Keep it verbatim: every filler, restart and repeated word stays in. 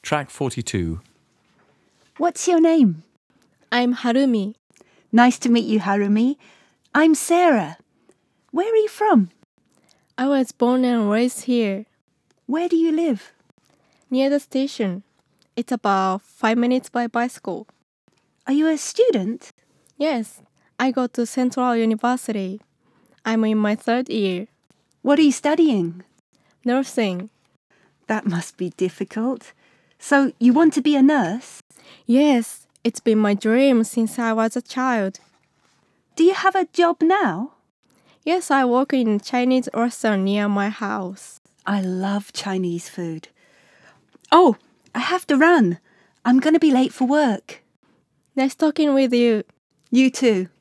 Track forty-two. What's your name? I'm Harumi. Nice to meet you, Harumi. I'm Sarah. Where are you from? I was born and raised here, Where do you live? near the station. It's about five minutes by bicycle. Are you a student? Yes, I go to Central University. I'm in my third year. What are you studying? Nursing. That must be difficult. So you want to be a nurse? Yes, it's been my dream since I was a child. Do you have a job now? Yes, I work in a Chinese restaurant near my house. I love Chinese food. Oh, I have to run. I'm going to be late for work. Nice talking with you. You too.